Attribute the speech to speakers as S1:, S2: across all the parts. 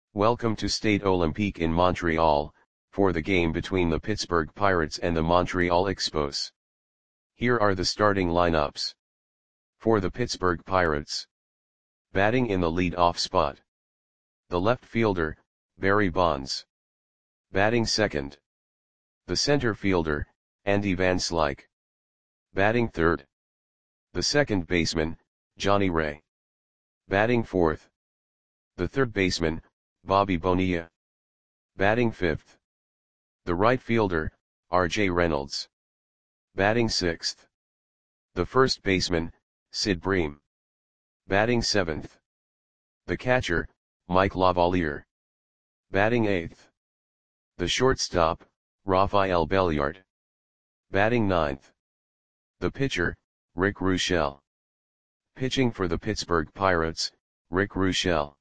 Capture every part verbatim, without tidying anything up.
S1: Welcome to Stade Olympique in Montreal, for the game between the Pittsburgh Pirates and the Montreal Expos. Here are the starting lineups. For the Pittsburgh Pirates. Batting in the lead-off spot. The left fielder, Barry Bonds. Batting second. The center fielder, Andy Van Slyke. Batting third. The second baseman, Johnny Ray. Batting fourth. The third baseman, Bobby Bonilla. Batting fifth. The right fielder, R J Reynolds. Batting sixth. The first baseman, Sid Bream. Batting seventh. The catcher, Mike Lavalier. Batting eighth. The shortstop, Rafael Belliard. Batting ninth. The pitcher, Rick Ruchel. Pitching for the Pittsburgh Pirates, Rick Ruchel.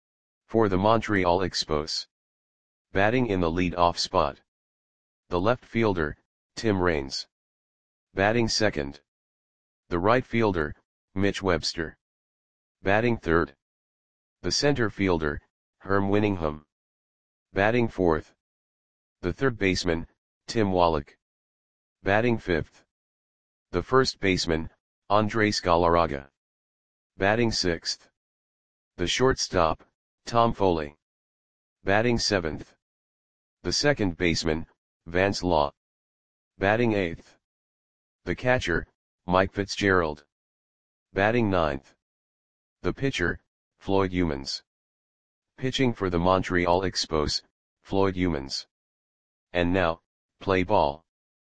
S1: For the Montreal Expos. Batting in the lead-off spot. The left fielder, Tim Raines. Batting second. The right fielder, Mitch Webster. Batting third. The center fielder, Herm Winningham. Batting fourth. The third baseman, Tim Wallach. Batting fifth. The first baseman, Andres Galarraga. Batting sixth. The shortstop, Tom Foley. Batting seventh. The second baseman, Vance Law. Batting eighth. The catcher, Mike Fitzgerald. Batting ninth. The pitcher, Floyd Youmans. Pitching for the Montreal Expos, Floyd Youmans. And now, play ball.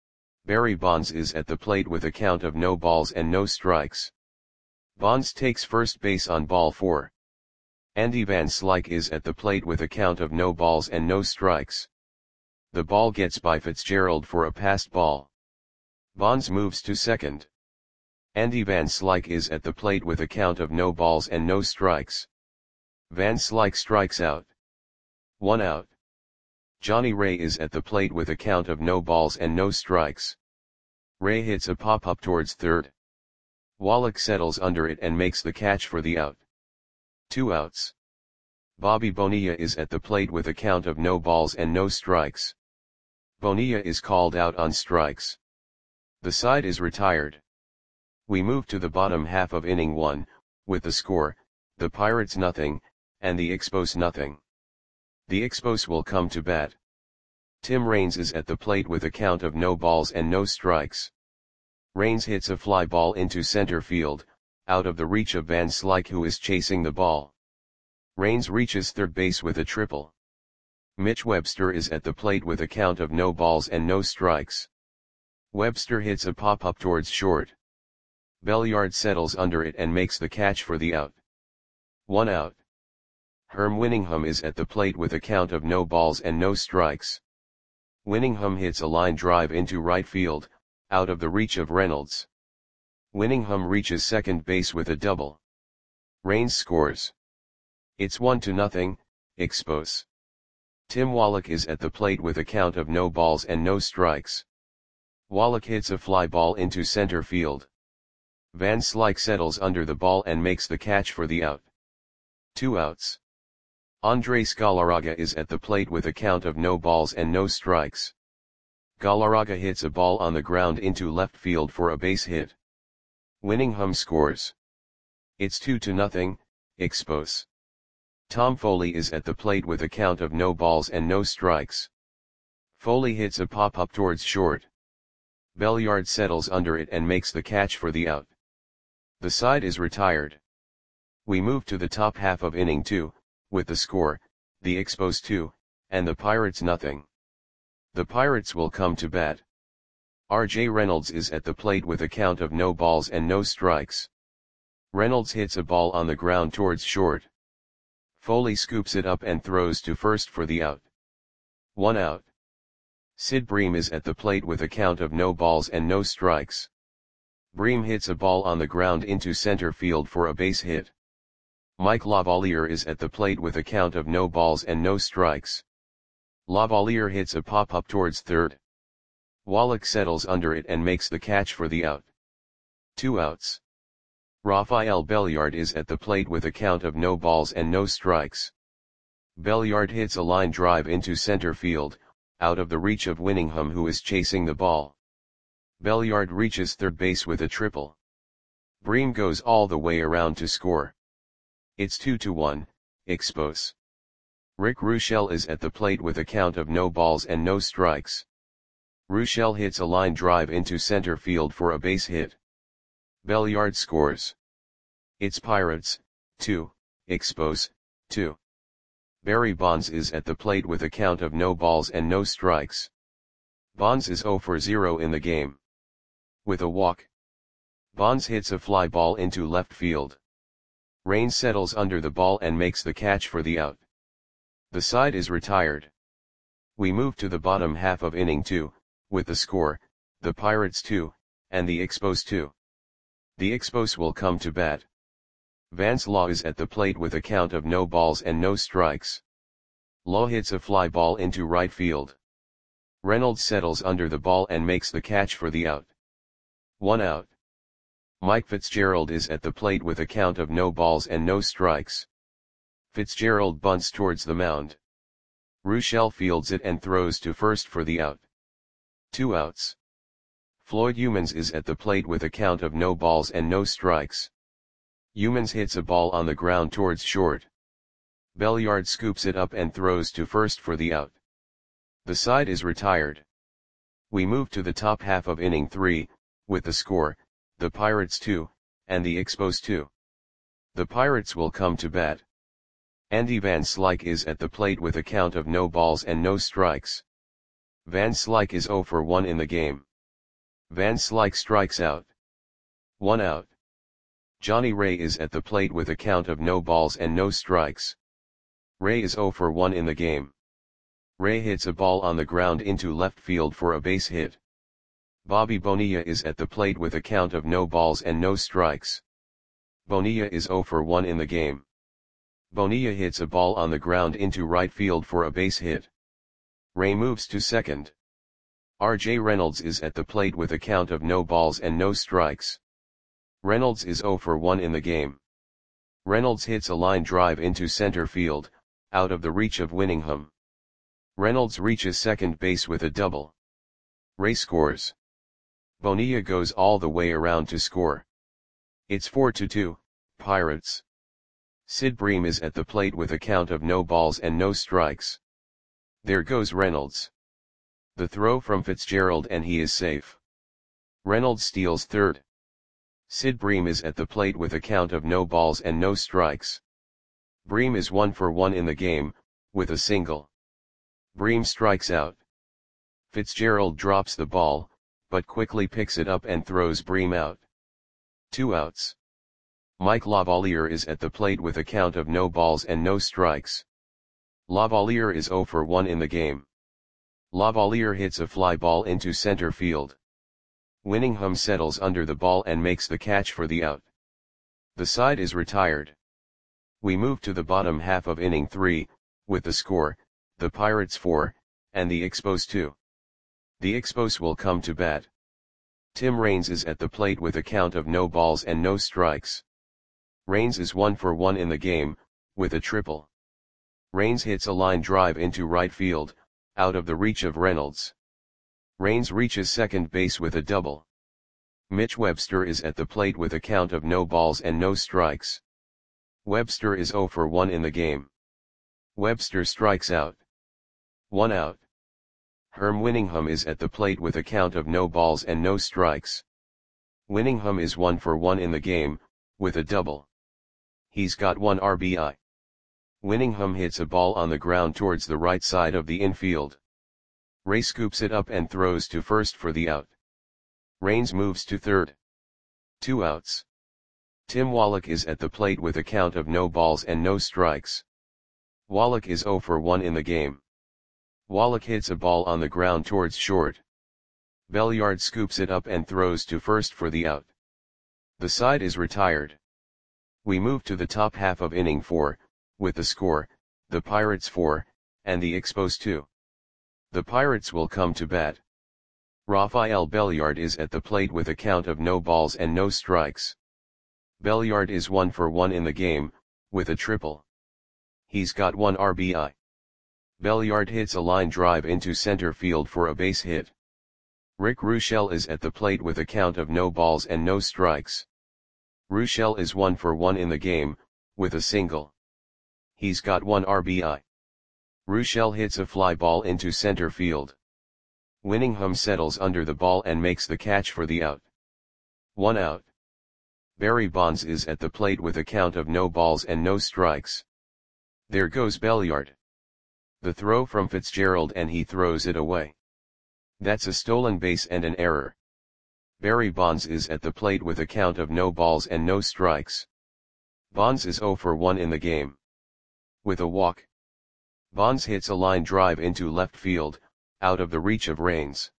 S1: Barry Bonds is at the plate with a count of no balls and no strikes. Bonds takes first base on ball four. Andy Van Slyke is at the plate with a count of no balls and no strikes. The ball gets by Fitzgerald for a passed ball. Bonds moves to second. Andy Van Slyke is at the plate with a count of no balls and no strikes. Van Slyke strikes out. One out. Johnny Ray is at the plate with a count of no balls and no strikes. Ray hits a pop-up towards third. Wallach settles under it and makes the catch for the out. Two outs. Bobby Bonilla is at the plate with a count of no balls and no strikes. Bonilla is called out on strikes. The side is retired. We move to the bottom half of inning one, with the score, the Pirates nothing, and the Expos nothing. The Expos will come to bat. Tim Raines is at the plate with a count of no balls and no strikes. Raines hits a fly ball into center field, out of the reach of Van Slyke, who is chasing the ball. Raines reaches third base with a triple. Mitch Webster is at the plate with a count of no balls and no strikes. Webster hits a pop-up towards short. Belliard settles under it and makes the catch for the out. One out. Herm Winningham is at the plate with a count of no balls and no strikes. Winningham hits a line drive into right field, out of the reach of Reynolds. Winningham reaches second base with a double. Raines scores. It's one to nothing, Expos. Tim Wallach is at the plate with a count of no balls and no strikes. Wallach hits a fly ball into center field. Van Slyke settles under the ball and makes the catch for the out. Two outs. Andres Galarraga is at the plate with a count of no balls and no strikes. Galarraga hits a ball on the ground into left field for a base hit. Winningham scores. It's two to nothing, Expos. Tom Foley is at the plate with a count of no balls and no strikes. Foley hits a pop-up towards short. Belliard settles under it and makes the catch for the out. The side is retired. We move to the top half of inning two, with the score, the Expos two, and the Pirates nothing. The Pirates will come to bat. R J Reynolds is at the plate with a count of no balls and no strikes. Reynolds hits a ball on the ground towards short. Foley scoops it up and throws to first for the out. One out. Sid Bream is at the plate with a count of no balls and no strikes. Bream hits a ball on the ground into center field for a base hit. Mike Lavalier is at the plate with a count of no balls and no strikes. Lavalier hits a pop-up towards third. Wallach settles under it and makes the catch for the out. Two outs. Rafael Belliard is at the plate with a count of no balls and no strikes. Belliard hits a line drive into center field, out of the reach of Winningham, who is chasing the ball. Belliard reaches third base with a triple. Bream goes all the way around to score. It's two to one, Expos. Rick Ruschel is at the plate with a count of no balls and no strikes. Ruschel hits a line drive into center field for a base hit. Belliard scores. It's Pirates, two, Expos, two. Barry Bonds is at the plate with a count of no balls and no strikes. Bonds is zero for zero in the game. With a walk, Bonds hits a fly ball into left field. Raines settles under the ball and makes the catch for the out. The side is retired. We move to the bottom half of inning two, with the score, the Pirates two, and the Expos two. The Expos will come to bat. Vance Law is at the plate with a count of no balls and no strikes. Law hits a fly ball into right field. Reynolds settles under the ball and makes the catch for the out. One out. Mike Fitzgerald is at the plate with a count of no balls and no strikes. Fitzgerald bunts towards the mound. Ruschel fields it and throws to first for the out. Two outs. Floyd Youmans is at the plate with a count of no balls and no strikes. Youmans hits a ball on the ground towards short. Belliard scoops it up and throws to first for the out. The side is retired. We move to the top half of inning three, with the score, the Pirates two, and the Expos two. The Pirates will come to bat. Andy Van Slyke is at the plate with a count of no balls and no strikes. Van Slyke is zero for one in the game. Van Slyke strikes out. One out. Johnny Ray is at the plate with a count of no balls and no strikes. Ray is zero for one in the game. Ray hits a ball on the ground into left field for a base hit. Bobby Bonilla is at the plate with a count of no balls and no strikes. Bonilla is zero for one in the game. Bonilla hits a ball on the ground into right field for a base hit. Ray moves to second. R J Reynolds is at the plate with a count of no balls and no strikes. Reynolds is zero for one in the game. Reynolds hits a line drive into center field, out of the reach of Winningham. Reynolds reaches second base with a double. Ray scores. Bonilla goes all the way around to score. It's four to two, Pirates. Sid Bream is at the plate with a count of no balls and no strikes. There goes Reynolds. The throw from Fitzgerald and he is safe. Reynolds steals third. Sid Bream is at the plate with a count of no balls and no strikes. Bream is one for one in the game, with a single. Bream strikes out. Fitzgerald drops the ball, but quickly picks it up and throws Bream out. Two outs. Mike Lavalier is at the plate with a count of no balls and no strikes. Lavalier is zero for one in the game. Lavalier hits a fly ball into center field. Winningham settles under the ball and makes the catch for the out. The side is retired. We move to the bottom half of inning three, with the score, the Pirates four, and the Expos two. The Expos will come to bat. Tim Raines is at the plate with a count of no balls and no strikes. Raines is one for one in the game, with a triple. Raines hits a line drive into right field, out of the reach of Reynolds. Raines reaches second base with a double. Mitch Webster is at the plate with a count of no balls and no strikes. Webster is zero for one in the game. Webster strikes out. One out. Herm Winningham is at the plate with a count of no balls and no strikes. Winningham is one for one in the game, with a double. He's got one R B I. Winningham hits a ball on the ground towards the right side of the infield. Ray scoops it up and throws to first for the out. Raines moves to third. Two outs. Tim Wallach is at the plate with a count of no balls and no strikes. Wallach is zero for one in the game. Wallach hits a ball on the ground towards short. Belliard scoops it up and throws to first for the out. The side is retired. We move to the top half of inning four, with the score, the Pirates four, and the Expos two. The Pirates will come to bat. Rafael Belliard is at the plate with a count of no balls and no strikes. Belliard is one for one in the game, with a triple. He's got one R B I. Belliard hits a line drive into center field for a base hit. Rick Ruschel is at the plate with a count of no balls and no strikes. Ruschel is one for one in the game, with a single. He's got one R B I. Ruschel hits a fly ball into center field. Winningham settles under the ball and makes the catch for the out. One out. Barry Bonds is at the plate with a count of no balls and no strikes. There goes Belliard. The throw from Fitzgerald and he throws it away. That's a stolen base and an error. Barry Bonds is at the plate with a count of no balls and no strikes. Bonds is zero for one in the game. With a walk. Bonds hits a line drive into left field, out of the reach of Raines.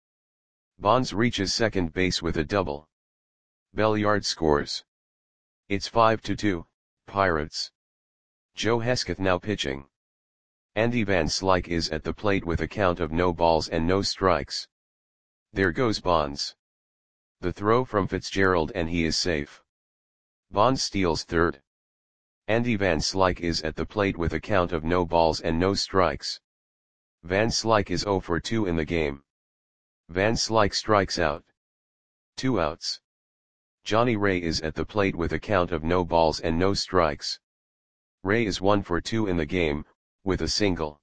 S1: Bonds reaches second base with a double. Belliard scores. It's five to two, Pirates. Joe Hesketh now pitching. Andy Van Slyke is at the plate with a count of no balls and no strikes. There goes Bonds. The throw from Fitzgerald and he is safe. Bonds steals third. Andy Van Slyke is at the plate with a count of no balls and no strikes. Van Slyke is zero for two in the game. Van Slyke strikes out. Two outs. Johnny Ray is at the plate with a count of no balls and no strikes. Ray is one for two in the game, with a single.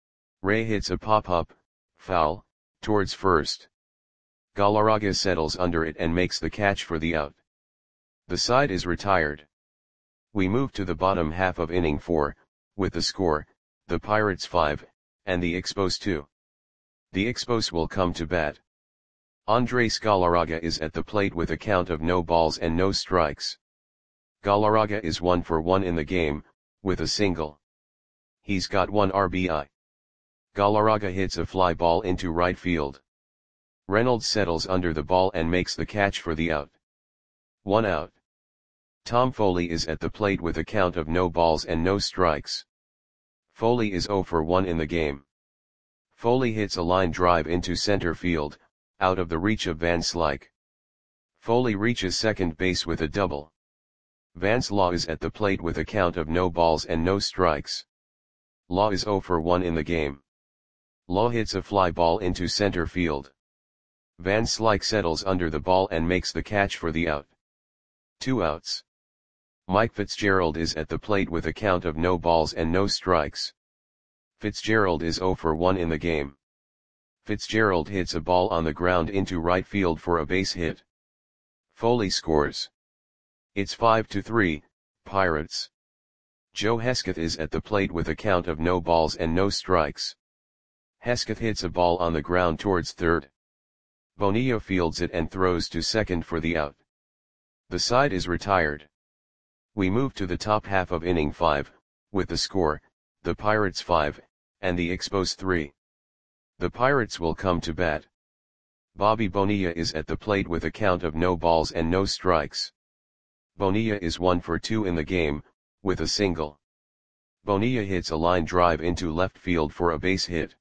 S1: Ray hits a pop-up, foul, towards first. Galarraga settles under it and makes the catch for the out. The side is retired. We move to the bottom half of inning four, with the score, the Pirates five, and the Expos two. The Expos will come to bat. Andres Galarraga is at the plate with a count of no balls and no strikes. Galarraga is one for one in the game, with a single. He's got one R B I. Galarraga hits a fly ball into right field. Reynolds settles under the ball and makes the catch for the out. One out. Tom Foley is at the plate with a count of no balls and no strikes. Foley is zero for one in the game. Foley hits a line drive into center field, out of the reach of Van Slyke. Foley reaches second base with a double. Vance Law is at the plate with a count of no balls and no strikes. Law is zero for one in the game. Law hits a fly ball into center field. Van Slyke settles under the ball and makes the catch for the out. Two outs. Mike Fitzgerald is at the plate with a count of no balls and no strikes. Fitzgerald is zero for one in the game. Fitzgerald hits a ball on the ground into right field for a base hit. Foley scores. It's five to three, Pirates. Joe Hesketh is at the plate with a count of no balls and no strikes. Hesketh hits a ball on the ground towards third. Bonilla fields it and throws to second for the out. The side is retired. We move to the top half of inning five, with the score, the Pirates five, and the Expos three. The Pirates will come to bat. Bobby Bonilla is at the plate with a count of no balls and no strikes. Bonilla is one for two in the game, with a single. Bonilla hits a line drive into left field for a base hit.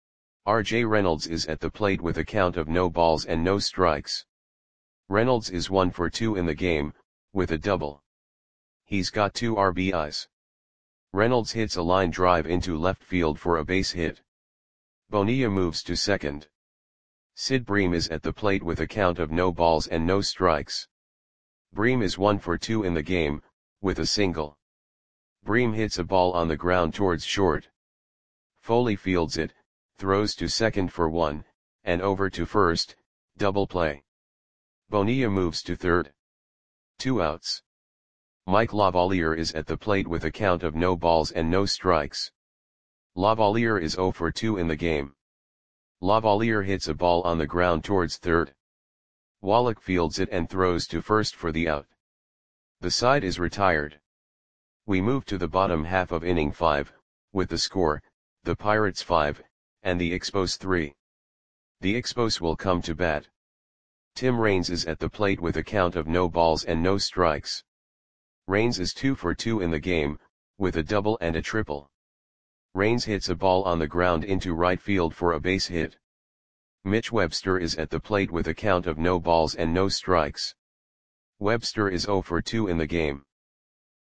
S1: R J Reynolds is at the plate with a count of no balls and no strikes. Reynolds is one for two in the game, with a double. He's got two R B Is. Reynolds hits a line drive into left field for a base hit. Bonilla moves to second. Sid Bream is at the plate with a count of no balls and no strikes. Bream is one for two in the game, with a single. Bream hits a ball on the ground towards short. Foley fields it, throws to second for one, and over to first, double play. Bonilla moves to third. Two outs. Mike Lavalier is at the plate with a count of no balls and no strikes. Lavalier is zero for two in the game. Lavalier hits a ball on the ground towards third. Wallach fields it and throws to first for the out. The side is retired. We move to the bottom half of inning five, with the score, the Pirates five, and the Expos three. The Expos will come to bat. Tim Raines is at the plate with a count of no balls and no strikes. Raines is two for two in the game, with a double and a triple. Raines hits a ball on the ground into right field for a base hit. Mitch Webster is at the plate with a count of no balls and no strikes. Webster is zero for two in the game.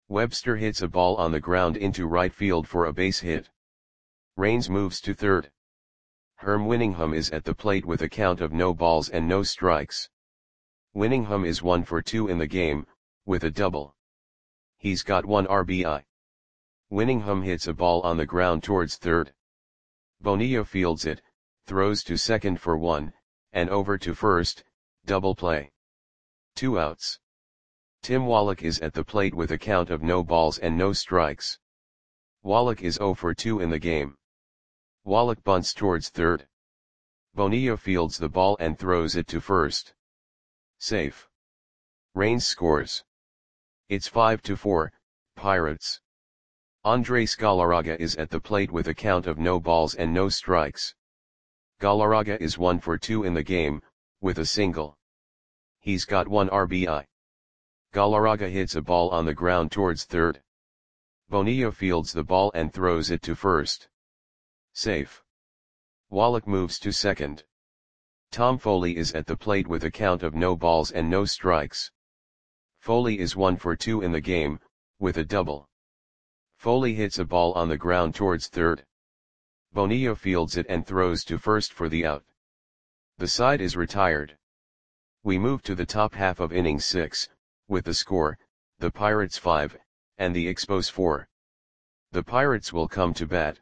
S1: Webster hits a ball on the ground into right field for a base hit. Raines moves to third. Herm Winningham is at the plate with a count of no balls and no strikes. Winningham is one for two in the game, with a double. He's got one R B I. Winningham hits a ball on the ground towards third. Bonilla fields it, throws to second for one, and over to first, double play. Two outs. Tim Wallach is at the plate with a count of no balls and no strikes. Wallach is zero for two in the game. Wallach bunts towards third. Bonilla fields the ball and throws it to first. Safe. Raines scores. It's five to four, Pirates. Andres Galarraga is at the plate with a count of no balls and no strikes. Galarraga is one for two in the game, with a single. He's got one R B I. Galarraga hits a ball on the ground towards third. Bonilla fields the ball and throws it to first. Safe. Wallach moves to second. Tom Foley is at the plate with a count of no balls and no strikes. Foley is one for two in the game, with a double. Foley hits a ball on the ground towards third. Bonilla fields it and throws to first for the out. The side is retired. We move to the top half of inning six, with the score, the Pirates five, and the Expos four. The Pirates will come to bat.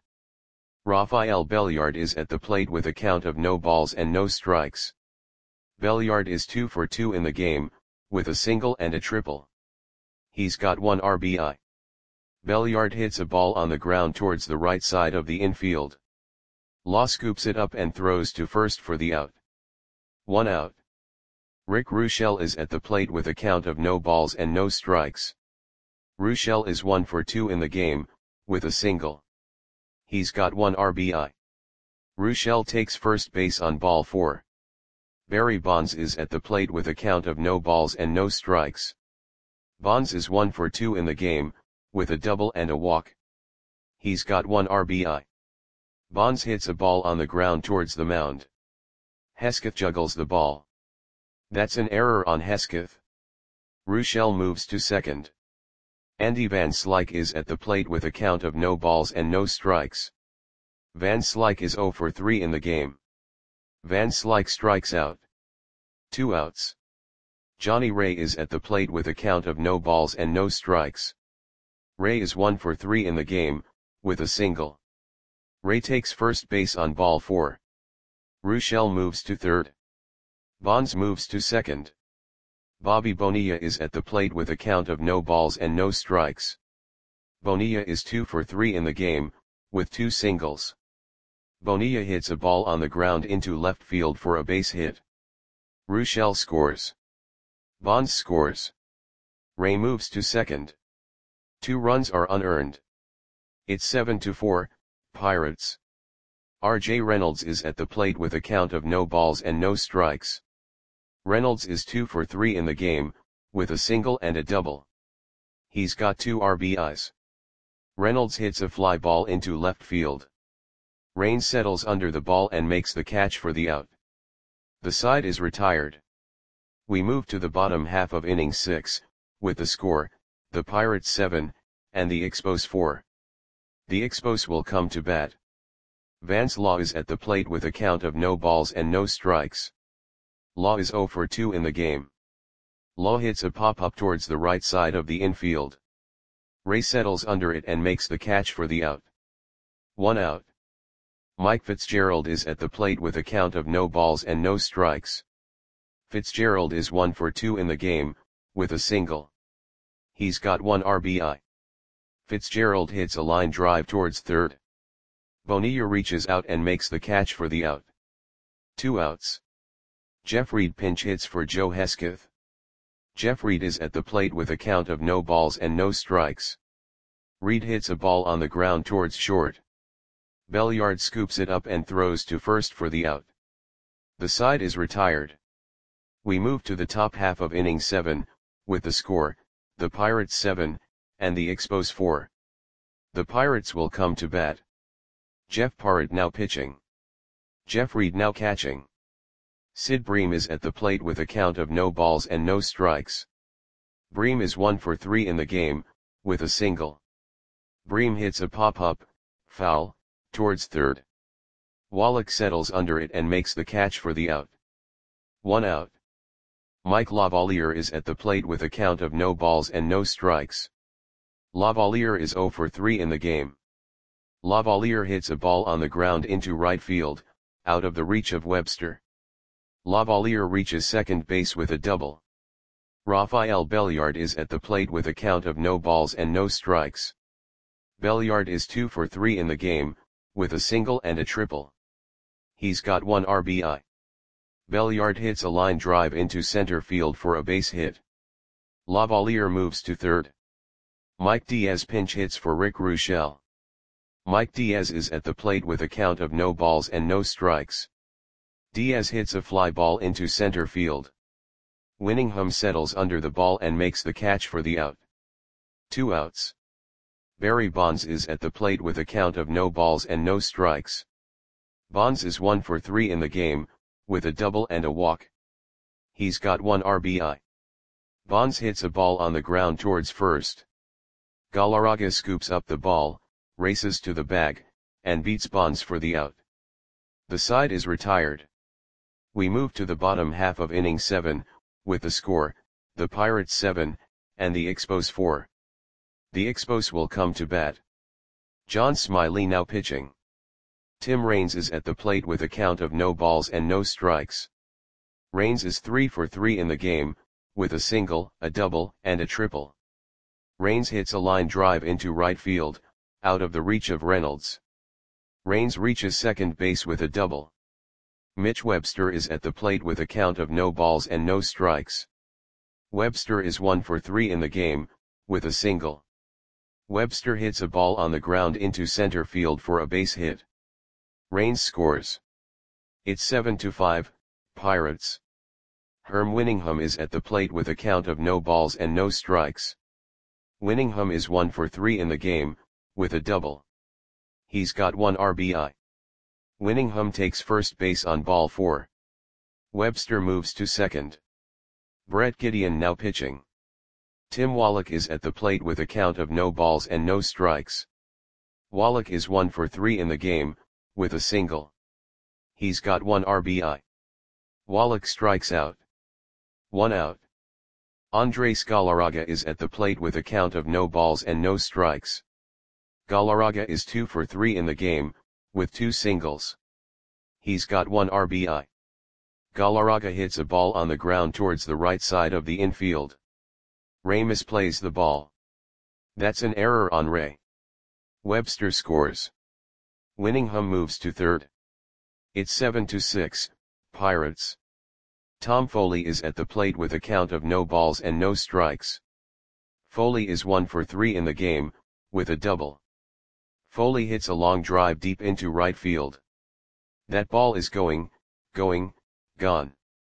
S1: Rafael Belliard is at the plate with a count of no balls and no strikes. Belliard is two for two in the game, with a single and a triple. He's got one R B I. Belliard hits a ball on the ground towards the right side of the infield. Law scoops it up and throws to first for the out. One out. Rick Ruschel is at the plate with a count of no balls and no strikes. Ruschel is one for two in the game, with a single. He's got one R B I. Ruschel takes first base on ball four. Barry Bonds is at the plate with a count of no balls and no strikes. Bonds is one for two in the game, with a double and a walk. He's got one R B I. Bonds hits a ball on the ground towards the mound. Hesketh juggles the ball. That's an error on Hesketh. Ruschel moves to second. Andy Van Slyke is at the plate with a count of no balls and no strikes. Van Slyke is zero for three in the game. Van Slyke strikes out. Two outs. Johnny Ray is at the plate with a count of no balls and no strikes. Ray is one for three in the game, with a single. Ray takes first base on ball four. Ruschel moves to third. Bonds moves to second. Bobby Bonilla is at the plate with a count of no balls and no strikes. Bonilla is two for three in the game, with two singles. Bonilla hits a ball on the ground into left field for a base hit. Ruschel scores. Bonds scores. Ray moves to second. Two runs are unearned. It's seven to four, Pirates. R J Reynolds is at the plate with a count of no balls and no strikes. Reynolds is two for three in the game, with a single and a double. He's got two R B Is. Reynolds hits a fly ball into left field. Raines settles under the ball and makes the catch for the out. The side is retired. We move to the bottom half of inning six, with the score, the Pirates seven, and the Expos four. The Expos will come to bat. Vance Law is at the plate with a count of no balls and no strikes. Law is zero for two in the game. Law hits a pop-up towards the right side of the infield. Ray settles under it and makes the catch for the out. One out. Mike Fitzgerald is at the plate with a count of no balls and no strikes. Fitzgerald is one for two in the game, with a single. He's got one R B I. Fitzgerald hits a line drive towards third. Bonilla reaches out and makes the catch for the out. Two outs. Jeff Reed pinch hits for Joe Hesketh. Jeff Reed is at the plate with a count of no balls and no strikes. Reed hits a ball on the ground towards short. Belliard scoops it up and throws to first for the out. The side is retired. We move to the top half of inning seven, with the score, the Pirates seven, and the Expos four. The Pirates will come to bat. Jeff Parrott now pitching. Jeff Reed now catching. Sid Bream is at the plate with a count of no balls and no strikes. Bream is one for three in the game, with a single. Bream hits a pop-up, foul, towards third. Wallach settles under it and makes the catch for the out. One out. Mike Lavalier is at the plate with a count of no balls and no strikes. Lavalier is zero for three in the game. Lavalier hits a ball on the ground into right field, out of the reach of Webster. Lavalier reaches second base with a double. Rafael Belliard is at the plate with a count of no balls and no strikes. Belliard is two for three in the game, with a single and a triple. He's got one R B I. Belliard hits a line drive into center field for a base hit. Lavalier moves to third. Mike Diaz pinch hits for Rick Ruschel. Mike Diaz is at the plate with a count of no balls and no strikes. Diaz hits a fly ball into center field. Winningham settles under the ball and makes the catch for the out. Two outs. Barry Bonds is at the plate with a count of no balls and no strikes. Bonds is one for three in the game, with a double and a walk. He's got one R B I. Bonds hits a ball on the ground towards first. Galarraga scoops up the ball, races to the bag, and beats Bonds for the out. The side is retired. We move to the bottom half of inning seven, with the score, the Pirates seven, and the Expos four. The Expos will come to bat. John Smiley now pitching. Tim Raines is at the plate with a count of no balls and no strikes. Raines is three for three in the game, with a single, a double, and a triple. Raines hits a line drive into right field, out of the reach of Reynolds. Raines reaches second base with a double. Mitch Webster is at the plate with a count of no balls and no strikes. Webster is one for three in the game, with a single. Webster hits a ball on the ground into center field for a base hit. Raines scores. It's seven to five, Pirates. Herm Winningham is at the plate with a count of no balls and no strikes. Winningham is one for three in the game, with a double. He's got one R B I. Winningham takes first base on ball four. Webster moves to second. Brett Gideon now pitching. Tim Wallach is at the plate with a count of no balls and no strikes. Wallach is one for three in the game, with a single. He's got one R B I. Wallach strikes out. One out. Andres Galarraga is at the plate with a count of no balls and no strikes. Galarraga is two for three in the game, with two singles. He's got one R B I. Galarraga hits a ball on the ground towards the right side of the infield. Ray misplays the ball. That's an error on Ray. Webster scores. Winningham moves to third. It's seven to six, Pirates. Tom Foley is at the plate with a count of no balls and no strikes. Foley is one for three in the game, with a double. Foley hits a long drive deep into right field. That ball is going, going, gone.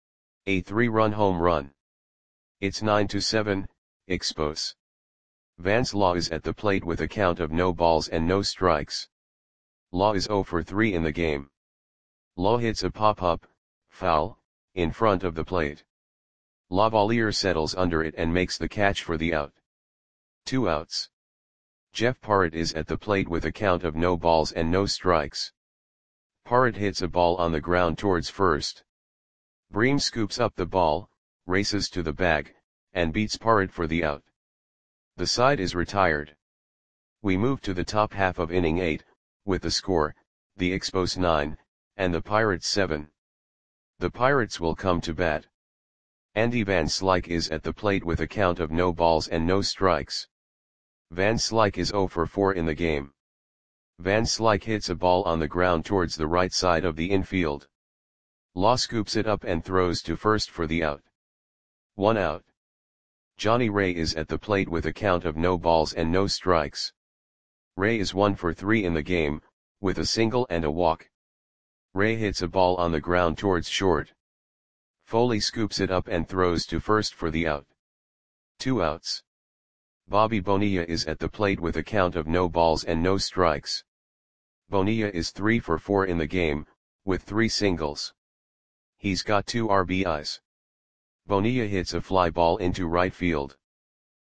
S1: A three-run home run. It's nine to seven, Expos. Vance Law is at the plate with a count of no balls and no strikes. Law is zero for three in the game. Law hits a pop-up, foul, in front of the plate. Lavalier settles under it and makes the catch for the out. Two outs. Jeff Parrott is at the plate with a count of no balls and no strikes. Parrott hits a ball on the ground towards first. Bream scoops up the ball, races to the bag, and beats Parrott for the out. The side is retired. We move to the top half of inning eight, with the score, the Expos nine, and the Pirates seven. The Pirates will come to bat. Andy Van Slyke is at the plate with a count of no balls and no strikes. Van Slyke is zero for four in the game. Van Slyke hits a ball on the ground towards the right side of the infield. Law scoops it up and throws to first for the out. One out. Johnny Ray is at the plate with a count of no balls and no strikes. Ray is one for three in the game, with a single and a walk. Ray hits a ball on the ground towards short. Foley scoops it up and throws to first for the out. Two outs. Bobby Bonilla is at the plate with a count of no balls and no strikes. Bonilla is three for four in the game, with three singles. He's got two R B Is. Bonilla hits a fly ball into right field.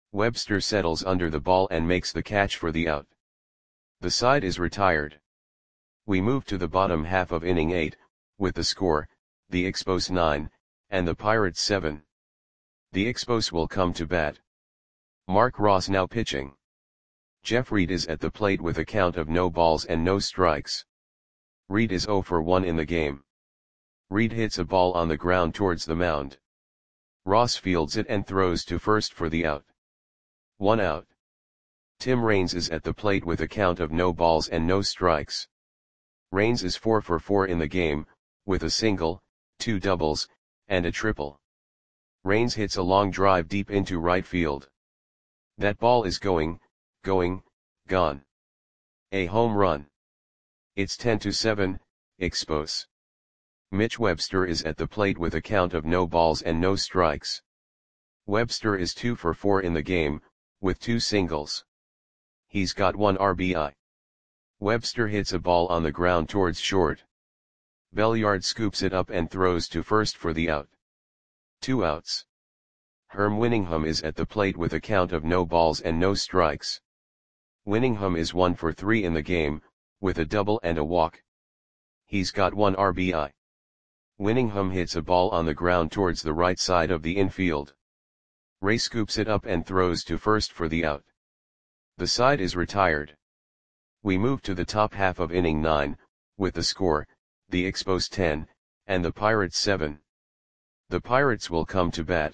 S1: Webster settles under the ball and makes the catch for the out. The side is retired. We move to the bottom half of inning eight, with the score, the Expos nine, and the Pirates seven. The Expos will come to bat. Mark Ross now pitching. Jeff Reed is at the plate with a count of no balls and no strikes. Reed is zero for one in the game. Reed hits a ball on the ground towards the mound. Ross fields it and throws to first for the out. One out. Tim Raines is at the plate with a count of no balls and no strikes. Raines is four for four in the game, with a single, two doubles, and a triple. Raines hits a long drive deep into right field. That ball is going, going, gone. A home run. It's ten to seven, Expos. Mitch Webster is at the plate with a count of no balls and no strikes. Webster is two for four in the game, with two singles. He's got one R B I. Webster hits a ball on the ground towards short. Belliard scoops it up and throws to first for the out. Two outs. Herm Winningham is at the plate with a count of no balls and no strikes. Winningham is one for three in the game, with a double and a walk. He's got one R B I. Winningham hits a ball on the ground towards the right side of the infield. Ray scoops it up and throws to first for the out. The side is retired. We move to the top half of inning nine, with the score, the Expos ten, and the Pirates seven. The Pirates will come to bat.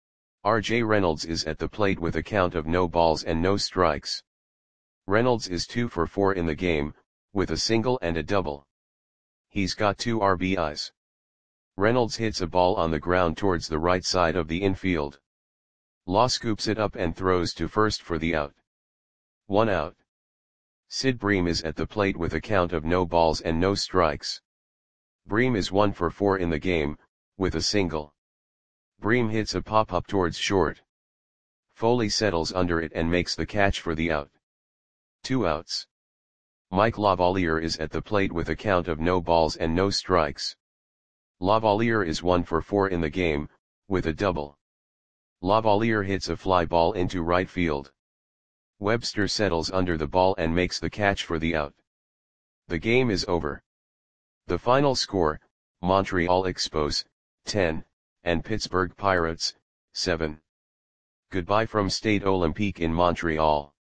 S1: R J Reynolds is at the plate with a count of no balls and no strikes. Reynolds is two for four in the game, with a single and a double. He's got two R B Is. Reynolds hits a ball on the ground towards the right side of the infield. Law scoops it up and throws to first for the out. One out. Sid Bream is at the plate with a count of no balls and no strikes. Bream is one for four in the game, with a single. Bream hits a pop-up towards short. Foley settles under it and makes the catch for the out. Two outs. Mike Lavalier is at the plate with a count of no balls and no strikes. Lavalier is one for four in the game, with a double. Lavalier hits a fly ball into right field. Webster settles under the ball and makes the catch for the out. The game is over. The final score, Montreal Expos, ten, and Pittsburgh Pirates, seven. Goodbye from Stade Olympique in Montreal.